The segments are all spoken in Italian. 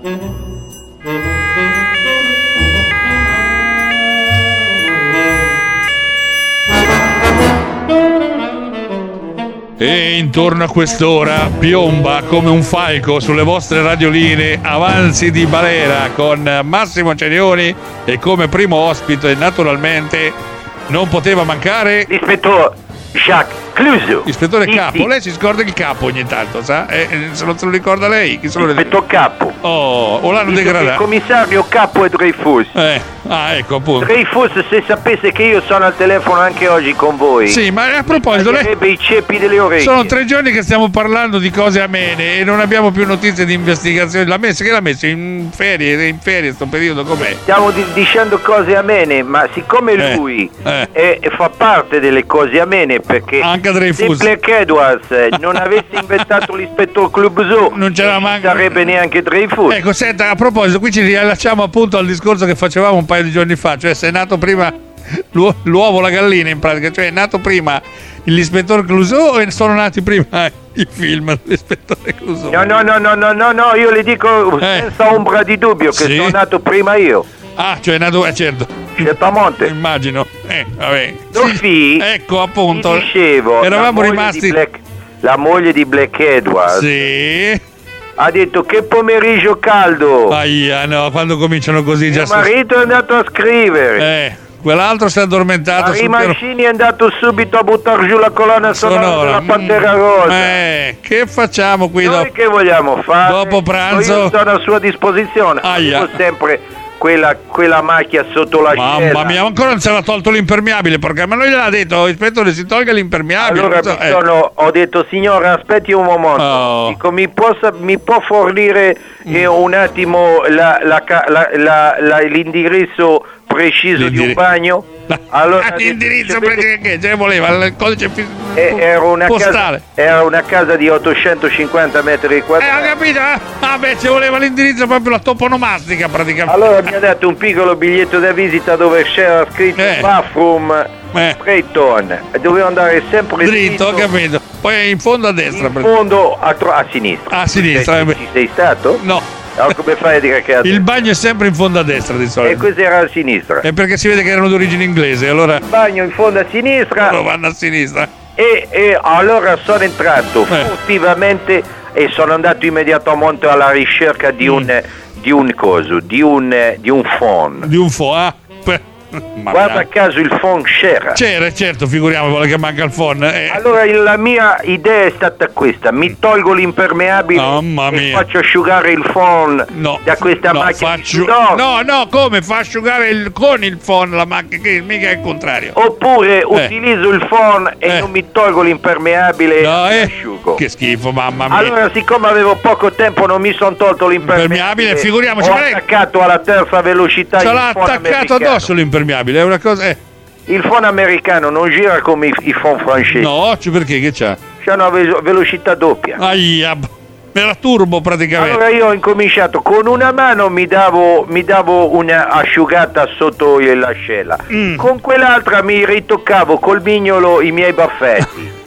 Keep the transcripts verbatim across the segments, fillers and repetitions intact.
E intorno a quest'ora piomba come un falco sulle vostre radioline Avanzi di Balera con Massimo Cerioni e come primo ospite naturalmente non poteva mancare l'ispettore Jacques Clouseau. Ispettore Sì, Capo, sì. lei si scorda il capo ogni tanto, sa? Eh, eh, se non se lo ricorda lei, chi se lo L'ispettore Capo. Oh, o l'hanno Dice che il degradato. commissario Capo è Dreyfus. Eh, ah, ecco appunto. Dreyfus, se sapesse che io sono al telefono anche oggi con voi. Sì, ma a proposito, lei... taglierebbe i ceppi delle orecchie. Sono tre giorni che stiamo parlando di cose amene e non abbiamo più notizie di investigazione. L'ha messo, che l'ha messo in ferie, in ferie sto periodo com'è? Stiamo di- dicendo cose amene, ma siccome Eh, lui eh. è- è- fa parte delle cose amene, perché Anche se Dreyfus. Black Edwards eh, non avesse inventato l'ispettor Clouseau, Non c'era ci manco- sarebbe neanche Dreyfus. Ecco, senta, a proposito, qui ci riallacciamo appunto al discorso che facevamo un paio di giorni fa, cioè se è nato prima l'uo- l'uovo, la gallina in pratica, cioè è nato prima l'ispettore Clouseau e sono nati prima i film dell'ispettore Clouseau? No, no, no, no, no, no, no, io le dico Eh. senza ombra di dubbio che Sì? sono nato prima io. Ah, cioè è nato, eh certo, Certamente. immagino. Eh, vabbè. Dolfi, Ecco appunto. ti dicevo, Eravamo la moglie rimasti... di Black- la moglie di Black Edwards Sì. ha detto che pomeriggio caldo. Aia, no, quando cominciano così già Mio si... marito è andato a scrivere. Eh, quell'altro si è addormentato Harry sul piano Mancini è andato subito a buttare giù la colonna sonora, sonoro. della Pantera Rosa. Eh, che facciamo qui Noi dopo? che vogliamo fare? dopo pranzo? Io sono a sua disposizione. Aia. Avevo sempre quella, quella macchia sotto la Mamma scella. mia, ancora non si era tolto l'impermeabile, perché ma noi gliel'ha detto, ispettore, si tolga l'impermeabile. Allora non so, mi eh. sono, ho detto signora aspetti un momento, Oh. dico, mi, può, sa- mi può fornire eh, un attimo la- la ca- la- la- la- l'indirizzo preciso di un L'indiri- bagno? Ah, ha l'indirizzo detto, perché che ce ne voleva il codice fi- Eh, era, una casa, postale. era una casa di ottocentocinquanta metri Eh, ho quadrati. capito? eh? Ah, beh, ci voleva l'indirizzo proprio la toponomastica praticamente. Allora mi ha dato un piccolo biglietto da visita dove c'era scritto Eh. bathroom Eh. Straighton e dovevo andare sempre Dritto, ho capito. Poi in fondo a destra. in praticamente. fondo a, tro- a sinistra. A sinistra, Ci eh beh. sei, ci sei stato? No, Allora, come fai a dire che è a il destra? bagno è sempre in fondo a destra di E solito. questo era a sinistra. È perché si vede che erano d'origine inglese, allora Il bagno in fondo a sinistra loro vanno a sinistra. e, e allora sono entrato Eh. furtivamente e sono andato immediatamente alla ricerca di un Mm. di un coso, di un di un phone. Di un fo, ah. Beh, ma Guarda caso il phone c'era. c'era, certo, figuriamo, vuole che manca il phon. Eh. Allora il- la mia idea è stata questa: mi tolgo l'impermeabile Mamma e mia. faccio asciugare il phone No, da questa no, macchina di faccio... sudore. no, no, come? Fa asciugare il... con il phon la macchina, che mica è il contrario. Oppure utilizzo il phone e Eh. non mi tolgo l'impermeabile No, e eh. asciugo. Che schifo, mamma mia. Allora, siccome avevo poco tempo, non mi sono tolto l'impermeabile. Impermeabile, figuriamoci, Ho ma lei- attaccato alla terza velocità Ce il l'ha phone attaccato americano. addosso l'impermeabile, è una cosa... Eh. Il phone americano non gira come i, i phone francesi. No, cioè perché? Che c'ha? C'è una ve- velocità doppia. Aia, era turbo praticamente. Allora io ho incominciato con una mano, mi davo, mi davo una asciugata sotto l'ascella, Mm. con quell'altra mi ritoccavo col mignolo i miei baffetti.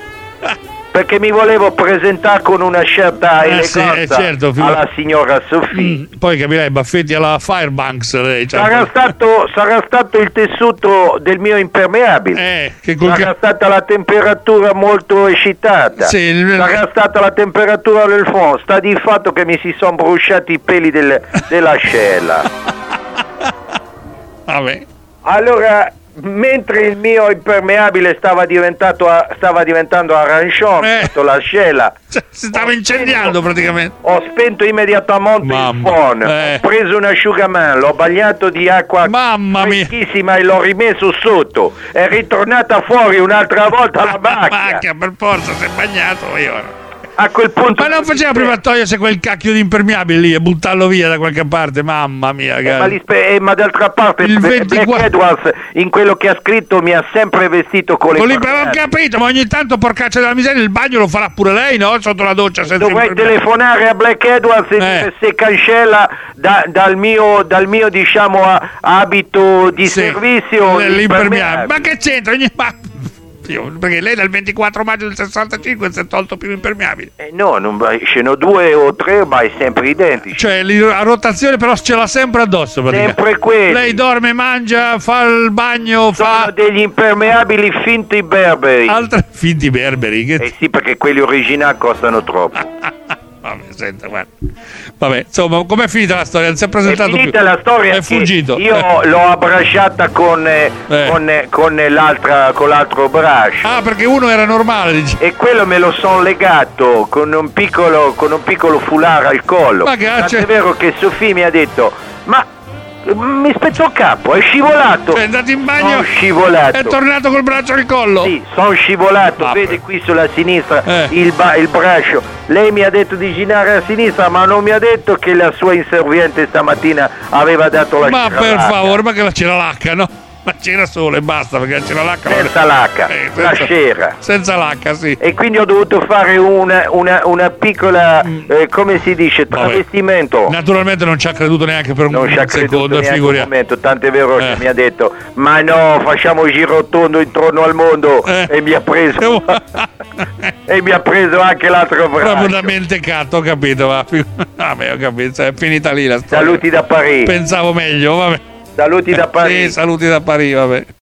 Perché mi volevo presentare con una certa Eh, sì, eleganza eh, certo, figu- alla signora Sofì. Mm, poi capirai, baffetti alla Firebanks. Lei, cioè- Sarà stato, sarà stato il tessuto del mio impermeabile. Eh, che col Sarà ca- stata la temperatura molto eccitata. Sì, il- Sarà stata la temperatura del phon. Sta di fatto che mi si sono bruciati i peli del- dell'ascella. Vabbè. Allora, mentre il mio impermeabile stava, diventato a- stava diventando arancione Eh. sotto l'ascella, Cioè, si stava incendiando praticamente. ho spento immediatamente Mamma. il phon, Eh. ho preso un asciugamano, l'ho bagnato di acqua Mamma mia. freschissima e l'ho rimesso sotto. È ritornata fuori un'altra volta la macchia. Macchia, per forza, si è bagnato io. A quel punto... Ma non faceva prima togliersi quel cacchio di impermeabile lì e buttarlo via da qualche parte, mamma mia, Eh, cara. ma, l'ispe- eh, ma d'altra parte Il Black ventiquattro Edwards in quello che ha scritto mi ha sempre vestito con le Con l'imper- ho cornate. capito, ma ogni tanto porcaccia della miseria il bagno lo farà pure lei, no? Sotto la doccia senza Dovrei impermeabile. telefonare a Black Edwards e Eh. dire se cancella da- dal mio, dal mio diciamo a- abito di Sì, servizio l- l'impermeabile. l'impermeabile. Ma che c'entra? Ogni... Ma... Perché lei dal ventiquattro maggio del sessantacinque si è tolto più impermeabile. Eh no, non va- sceno due o tre, ma è sempre identici. Cioè li- a rotazione però ce l'ha sempre addosso praticamente. Sempre quelli. Lei dorme, mangia, fa il bagno, Sono fa degli impermeabili finti berberi. altre finti berberi che... Eh sì, perché quelli originali costano troppo. Vabbè, senta, guarda. Vabbè, insomma, com'è finita la storia? Non si è È presentato finita più. la storia È che fuggito. io Eh. l'ho abbracciata con, eh, Eh. con, eh, con l'altra, con l'altro braccio. Ah, perché uno era normale, dici. E quello me lo son legato con un piccolo, con un piccolo foulard al collo. Ma che- Tant'è cioè- vero che Sofì mi ha detto, ma mi spezzò il capo, è scivolato. È andato in bagno. Sono scivolato. È tornato col braccio al collo. Sì, sono scivolato, Vabbè. vede qui sulla sinistra Eh. il, ba- il braccio. Lei mi ha detto di girare a sinistra, ma non mi ha detto che la sua inserviente stamattina aveva dato la Ma per sceralacca. favore, ma che la c'era l'H, no? La c'era solo e basta, perché la c'era l'H. Senza l'H, Eh, la senza- scera. Senza l'H, sì. E quindi ho dovuto fare una, una, una piccola, eh, come si dice, Vabbè. travestimento. Naturalmente non ci ha creduto neanche per un, Non ci ha un creduto secondo, neanche un figuriamo. momento, tant'è vero Eh. che mi ha detto, ma no, facciamo giro tondo intorno al mondo. Eh. E mi ha preso e mi ha preso anche l'altro braccio. Proprio da mentecato, ho capito, va. Vabbè, ho capito, è finita lì la storia. Saluti da Parigi. Pensavo meglio, vabbè. Saluti da Parigi. Sì, saluti da Parigi, vabbè.